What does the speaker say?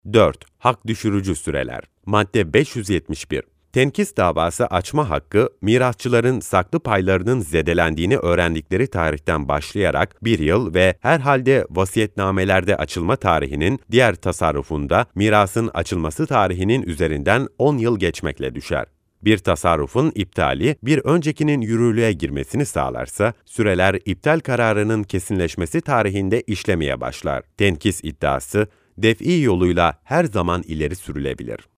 4. Hak düşürücü süreler. Madde 571. Tenkis davası açma hakkı, mirasçıların saklı paylarının zedelendiğini öğrendikleri tarihten başlayarak 1 yıl ve herhalde vasiyetnamelerde açılma tarihinin diğer tasarrufunda mirasın açılması tarihinin üzerinden 10 yıl geçmekle düşer. Bir tasarrufun iptali bir öncekinin yürürlüğe girmesini sağlarsa, süreler iptal kararının kesinleşmesi tarihinde işlemeye başlar. Tenkis iddiası, def'i yoluyla her zaman ileri sürülebilir.